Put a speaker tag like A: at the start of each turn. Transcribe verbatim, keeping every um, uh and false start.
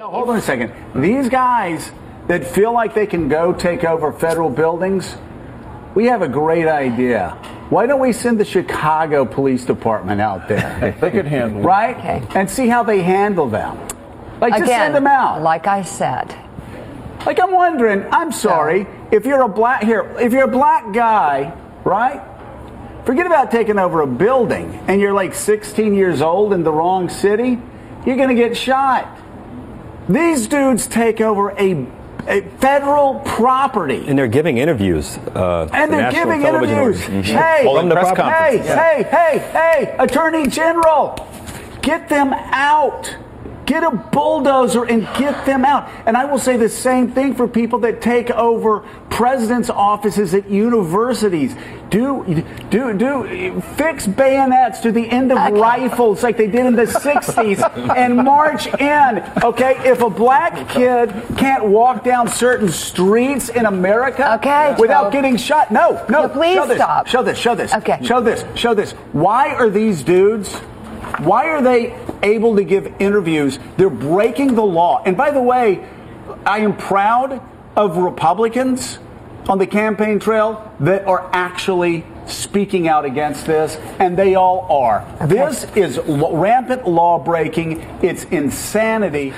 A: Now, hold on a second. These guys that feel like they can go take over federal buildings, we have a great idea. Why don't we send the Chicago Police Department out there?
B: They could handle it.
A: Right?
C: Okay.
A: And see how they handle them. Like,
C: Again,
A: just send them out.
C: Like I said.
A: Like, I'm wondering, I'm sorry, if you're a black, here, if you're a black guy, right? Forget about taking over a building and you're like sixteen years old in the wrong city, you're going to get shot. These dudes take over a, a federal property.
D: And they're giving interviews. Uh,
A: and they're giving interviews.
D: Mm-hmm.
A: Hey,
D: Holding the press
A: hey,
D: conference.
A: hey, hey, hey, Attorney General, get them out. Get a bulldozer and get them out. And I will say the same thing for people that take over president's offices at universities. Do, do, do, fix bayonets to the end of okay. rifles like they did in the sixties and march in. Okay, if a black kid can't walk down certain streets in America
C: okay,
A: without
C: so,
A: getting shot, no, no.
C: no please
A: show this,
C: stop.
A: Show this, show this.
C: Okay.
A: Show this, show this. Why are these dudes, why are they able to give interviews? They're breaking the law. And by the way, I am proud of Republicans on the campaign trail that are actually speaking out against this, and they all are. Okay. This is rampant law breaking. It's insanity.